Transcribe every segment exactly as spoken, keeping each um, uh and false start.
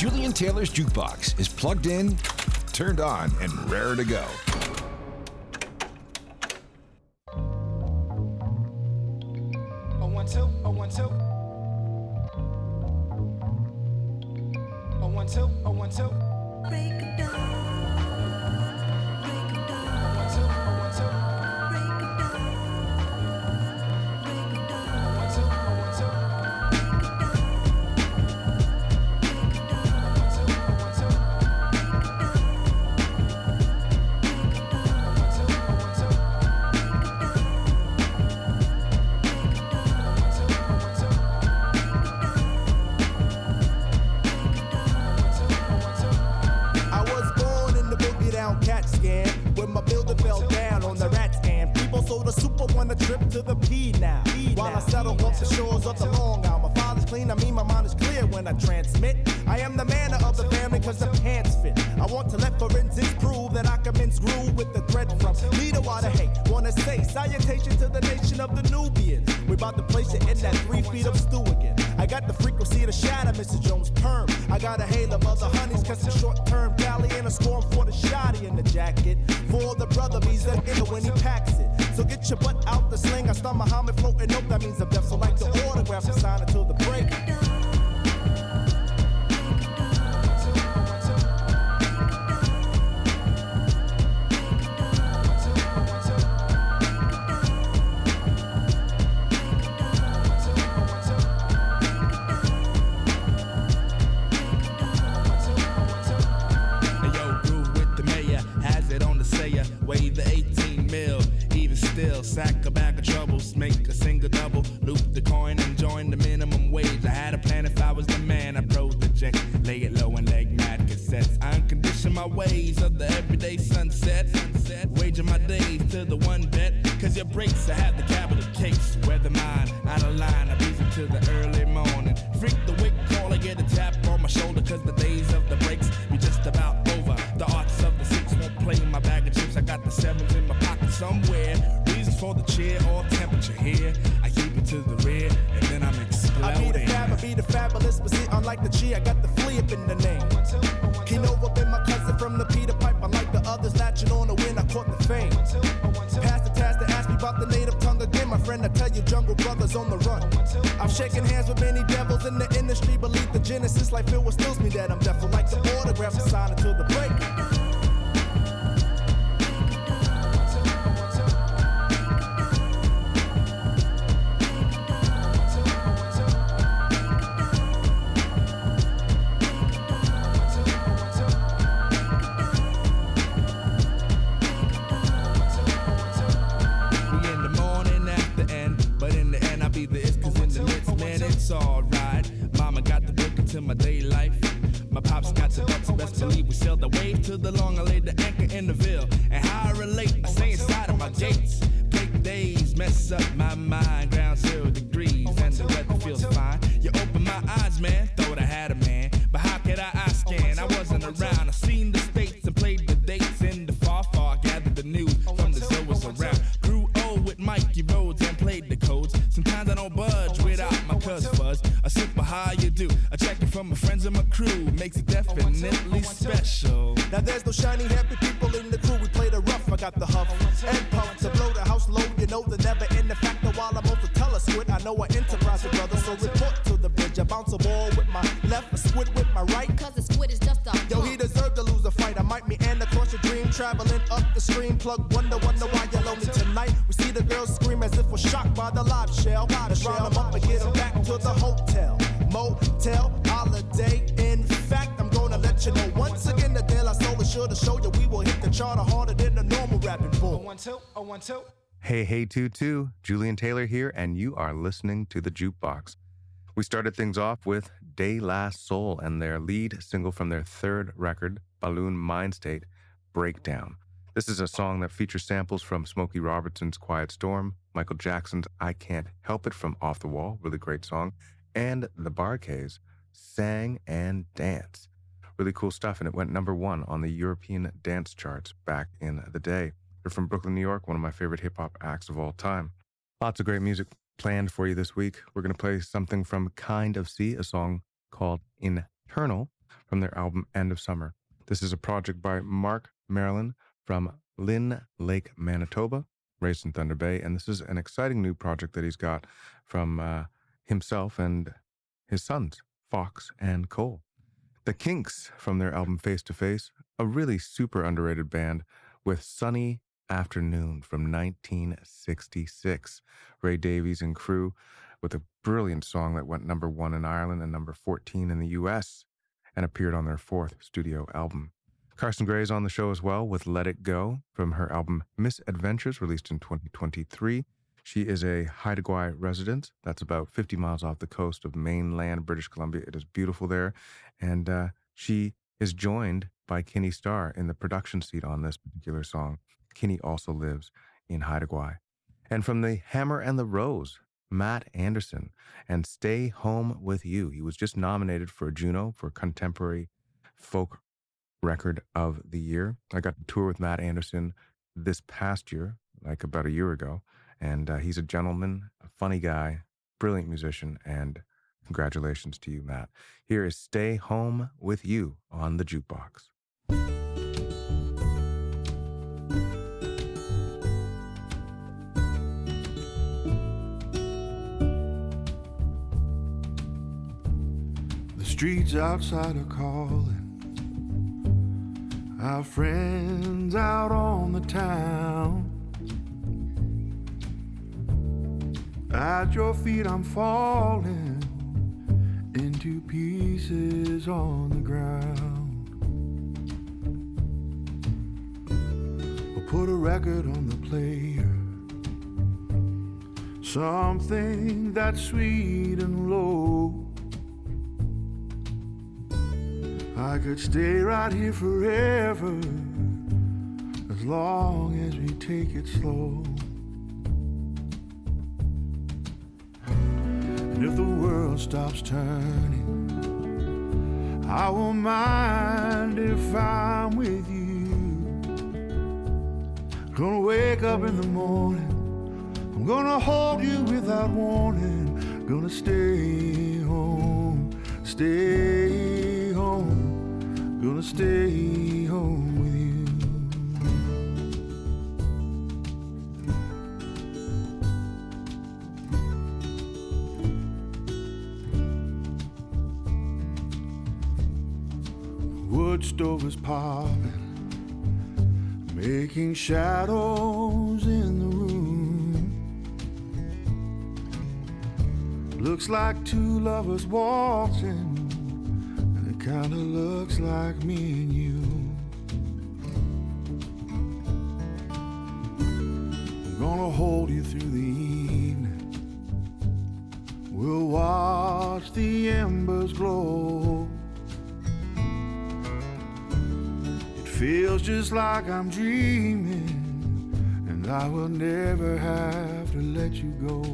Julian Taylor's Jukebox is plugged in, turned on, and raring to go. Oh, one, two, oh, one, two. Oh, one, two, oh, one, two. Break it down. Break it down. Oh, one, two, oh, one, two. Break it down. Break it down. Oh, one, two, oh, one, two. Break it down. Break it down. Oh, one, two, oh, one, two. Break it down. Break it down. Oh, one, two, oh, one, two. Break it down. Break it down. Oh, one, two, oh, one, two. Break it down. I was born in the boogie down cat scan when my building fell down on the rat scan. People sold a super one a trip to the P now. While I settle off the shores of the Long Island. My father's clean, I mean my mind is clear when I transmit. I am the man of the family cause the pants fit. I want to let forensics prove that I commence groove with the thread from leader water hate. Wanna say salutation to the nation of the Nubians. We about to place it in that three feet of stew again. I got the frequency to shatter Missus Jones' perm. I got a hail of other honeys, cause it's short term valley and a storm for the shotty in the jacket. For the brother, he's an inner when he packs it. So get your butt out the sling. I start Muhammad floating, nope, that means I'm deaf. So like the autograph and sign until the break. Weigh the eighteen mil, even still, sack a bag of troubles, make a single double, loop the coin and join the minimum wage. I had a plan if I was the man, I project, lay it low and leg mad cassettes. I uncondition my ways of the everyday sunset, sunset, waging my days to the one bet, cause your breaks, I have the capital case, weather mine, out of line, I breeze into the early morning, freak the wake call, I get a tap on my shoulder, cause the days of the breaks be just about over, the arts of the six won't play my bag of chips, I got the sevens in my pocket somewhere. Reasons for the cheer or temperature here. I keep it to the rear and then I'm exploding. I be the fab, I be the fabulous, but see, unlike the G, I got the flea up in the name. Keno up in my cousin from the Peter Pipe. Unlike the others, latching on the win, I caught the fame. Pass the task to ask me about the native tongue again. My friend, I tell you, jungle brothers on the run. I'm shaking hands with many devils in the industry. Believe the genesis, like Phil was stills me that I'm deaf. Like the autograph, I sign until the break. To my day life, my pops got the ducks, best believe we sailed the wave to the long. I laid the anchor in the Ville, and how I relate, I stay inside of my gates. Break days, mess up my mind, ground zero degrees, and the weather feels fine. You open my eyes, man, thought I had a man, but how could I eye scan? I wasn't around. I seen the states and played the dates in the far, far. Gathered the news from the Zoas around. Grew old with Mikey Rhodes and played the codes. Sometimes I don't budge without my cuz fuzz. A super how you do. I check it from my friends and my crew. Makes it definitely special. Now there's no shiny happy people in the crew. We play the rough. I got the huff and puff to blow the house low. You know the never end the factor while I'm over tell a squid. I know I enterprise it, brother. So report to the bridge. I bounce a ball with my left, a squid with my right. Cause the squid is just a Yo, he deserved to lose a fight. I might meander across your dream, traveling up the stream. Plug wonder, wonder why you love me tonight. We see the girls scream as if we're shocked by the live shell. Let's round them up and get them back to the hotel, motel, holiday. In fact, I'm gonna let you know once again the deal I sold is sure to show you we will hit the charter harder than the normal rapping bull. Oh, one, two, oh, one, two. Hey, hey, two, two. Julian Taylor here, and you are listening to The Jukebox. We started things off with De La Soul and their lead single from their third record, Balloon Mind State, Breakdown. This is a song that features samples from Smokey Robertson's Quiet Storm, Michael Jackson's I Can't Help It from Off the Wall, really great song, and the Bar-Kays, Sang and Dance. Really cool stuff, and it went number one on the European dance charts back in the day. They're from Brooklyn, New York, one of my favorite hip-hop acts of all time. Lots of great music planned for you this week. We're going to play something from Kind of Sea, a song called Internal from their album End of Summer. This is a project by Mark Marilyn from Lynn Lake, Manitoba, raised in Thunder Bay, and this is an exciting new project that he's got from uh, himself and his sons, Fox and Cole. The Kinks from their album Face to Face, a really super underrated band with Sunny Afternoon from nineteen sixty-six. Ray Davies and crew with a brilliant song that went number one in Ireland and number fourteen in the U S and appeared on their fourth studio album. Carson Gray's on the show as well with Let It Go from her album Misadventures, released in twenty twenty-three. She is a Haida Gwaii resident. That's about fifty miles off the coast of mainland British Columbia. It is beautiful there. And uh, she is joined by Kinney Starr in the production seat on this particular song. Kinney also lives in Haida Gwaii. And from the Hammer and the Rose, Matt Anderson and Stay Home With You. He was just nominated for a Juno for Contemporary Folk Record of the Year. I got to tour with Matt Anderson this past year, like about a year ago. And uh, he's a gentleman, a funny guy, brilliant musician, and congratulations to you, Matt. Here is Stay Home With You on the Jukebox. The streets outside are calling, our friends out on the town. At your feet I'm falling into pieces on the ground. We'll put a record on the player, something that's sweet and low. I could stay right here forever, as long as we take it slow. And if the world stops turning, I won't mind if I'm with you. Gonna wake up in the morning, I'm gonna hold you without warning. Gonna stay home, stay home. Gonna stay home with you. Wood stove is popping, making shadows in the room. Looks like two lovers waltzing, kinda looks like me and you. I'm gonna hold you through the evening. We'll watch the embers glow. It feels just like I'm dreaming, and I will never have to let you go.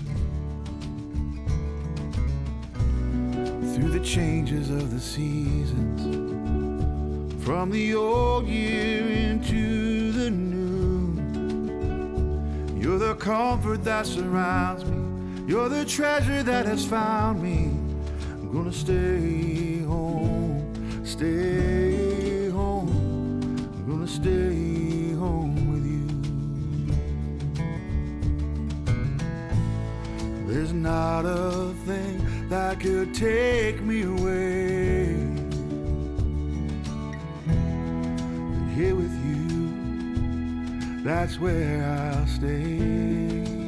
Through the changes of the seasons, from the old year into the new, you're the comfort that surrounds me, you're the treasure that has found me. I'm gonna stay home, stay home. I'm gonna stay home with you. There's not a thing that could take me away. But here with you, that's where I'll stay.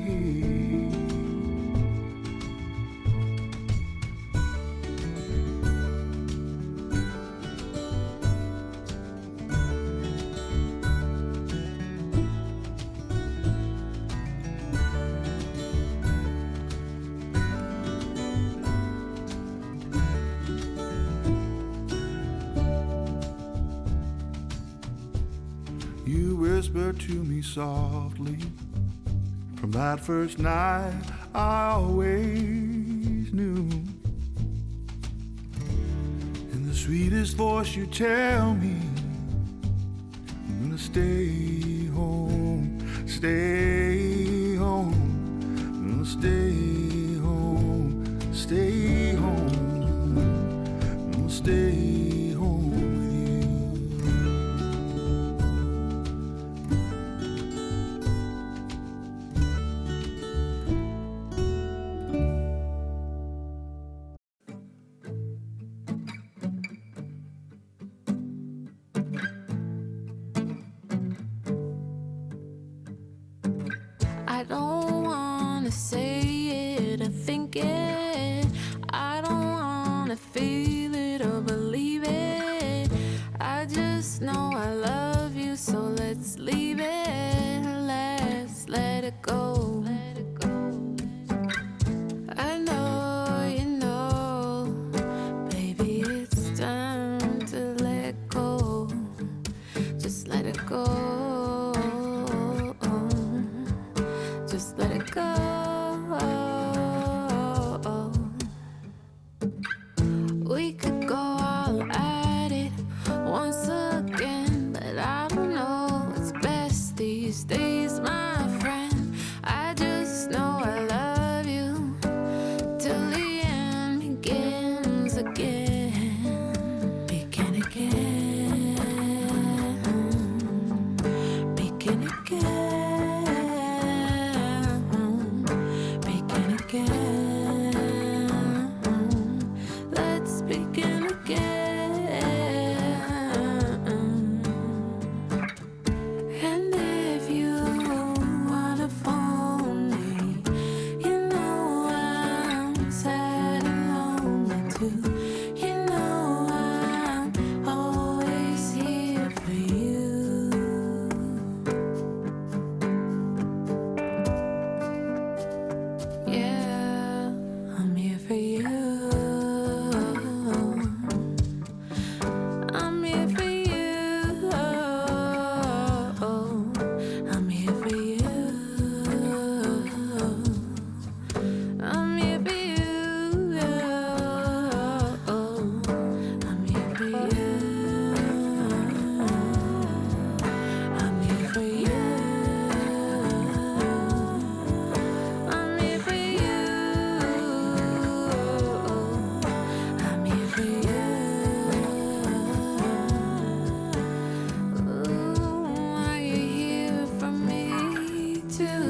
Whisper to me softly. From that first night I always knew. In the sweetest voice you tell me, I'm gonna stay home, stay home. I'm gonna stay home, stay home. I'm gonna stay don't wanna say it or think it. I don't wanna feel it or believe it. I just know I love you, so let's leave it. Let's let it go. Let it go. I know you know, baby, it's time to let go. Just let it go. Just let it go. We could go all at it once again, but I don't know what's best these days, my friend. I just know I love you till the end begins again. Begin again. Begin again. Begin again. Let's begin again. And if you wanna phone me, you know I'm sad and lonely too. You know I'm always here for you. Yeah, I'm here for you. I'm here for you. I'm here for you. I'm here for you. I'm here for you. I'm here for you. I'm here for you. I'm here for you. Ooh, are you here for me too?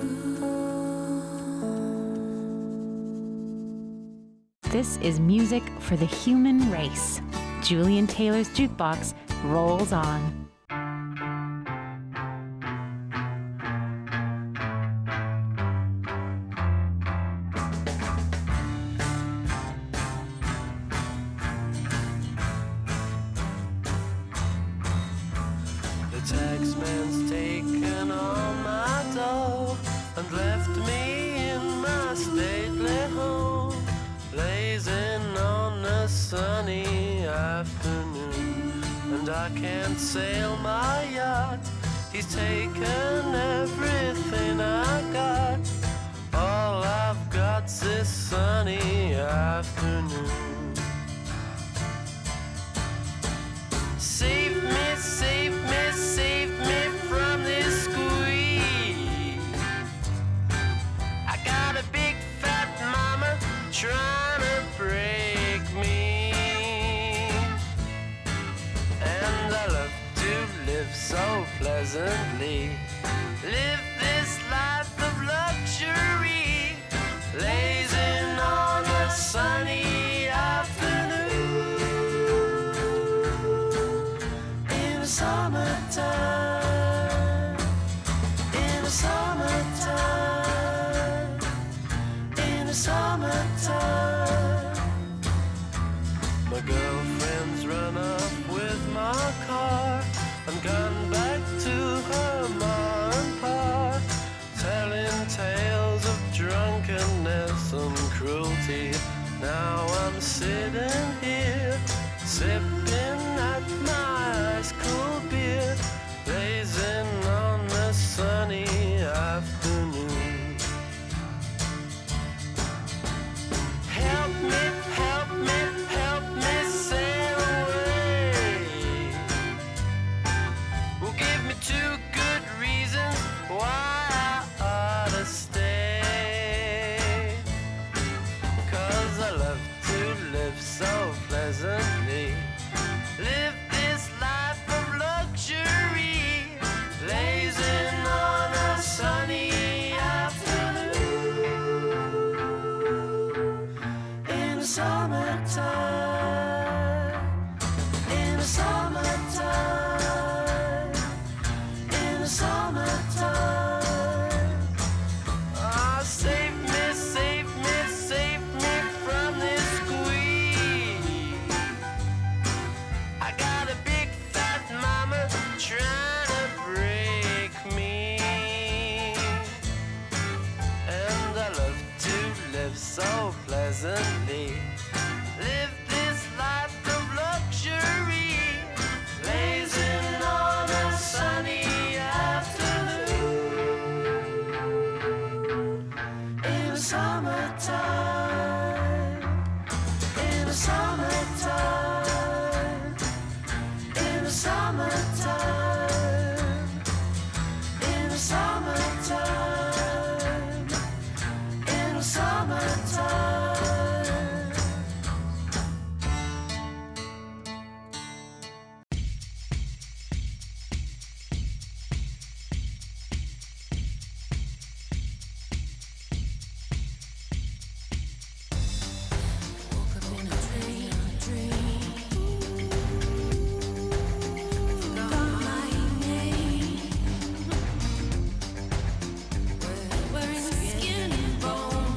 This is music for the human race. Julian Taylor's Jukebox rolls on. The taxman's taken all my dough and left me in my stately home, blazing on a sunny afternoon. And I can't sail my yacht, he's taken everything I got. All I've got's this sunny afternoon. Save me, save me, save me from this squeeze. I got a big fat mama trying to break me. And I love to live so pleasantly. Live this life of luxury, blazing on a sunny afternoon. In the summertime, in the summertime, in the summertime. My girlfriend's run up with my car and gone back to her ma and pa, telling tales of drunkenness and cruelty. Now I'm sitting here, sipping at my ice cold beer, blazing on a sunny afternoon. Help me, help me, help me sail away. Well, give me two good reasons why I ought to stay. 'Cause I love to live so pleasantly. pleasantly. Live this life of luxury, blazing on a sunny afternoon. In the summertime, in the summertime, in the summertime, in the summertime, in the summertime. Woke up in a dream, dream. Forgot my name. Wearing skin and bone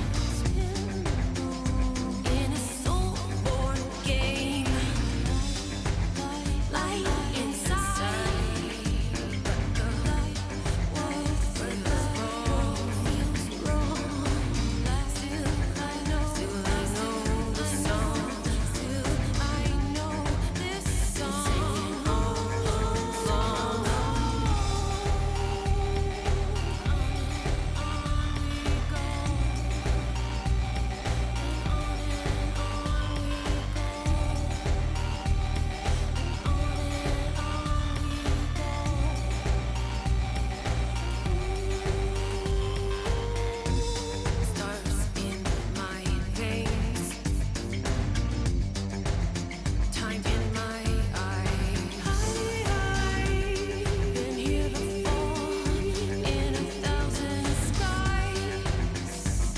in a soul-born game. Light inside, but the wolf in the wrong feels wrong. Still I know, still I know the song. Still I know this song. All along. Stars in my veins, time in my eyes. Been here before in a thousand skies.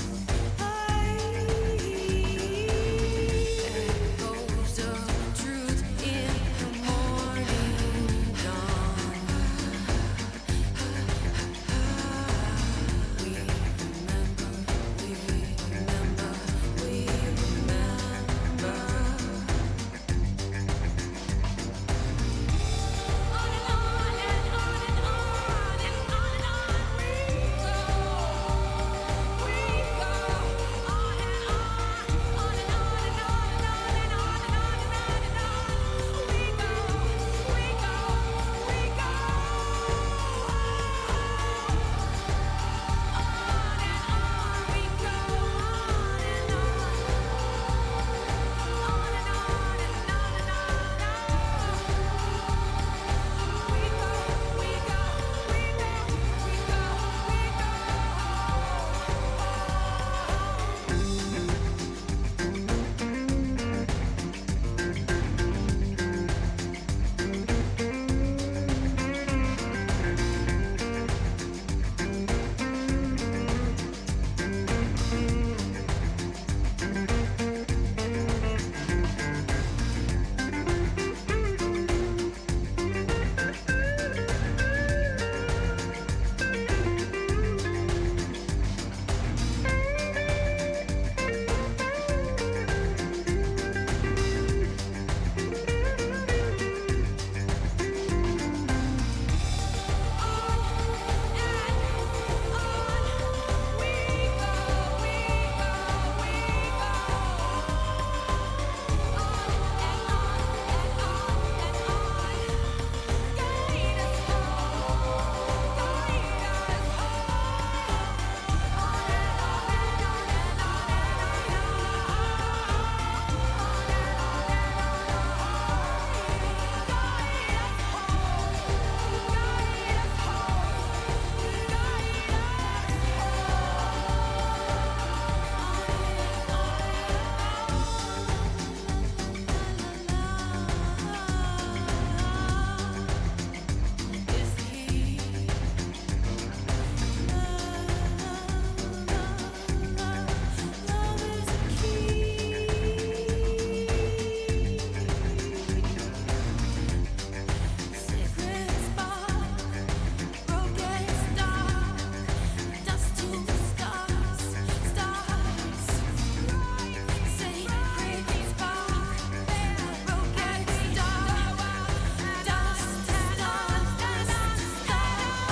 There goes the truth in the morning dawn. We remember, we remember, we remember. On and on and on and on and on and on we go. We go on and on, on and on and on and on and on and on and on and on. We go, we go, we go. On and on we go, on and on, on and on and on and on. We go, we go, we go, we go, we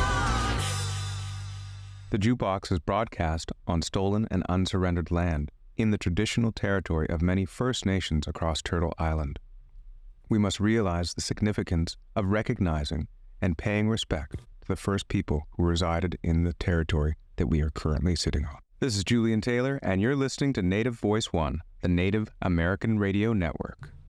The Jukebox is broadcast on stolen and unsurrendered land in the traditional territory of many First Nations across Turtle Island. We must realize the significance of recognizing and paying respect to the first people who resided in the territory that we are currently sitting on. This is Julian Taylor, and you're listening to Native Voice One, the Native American Radio Network.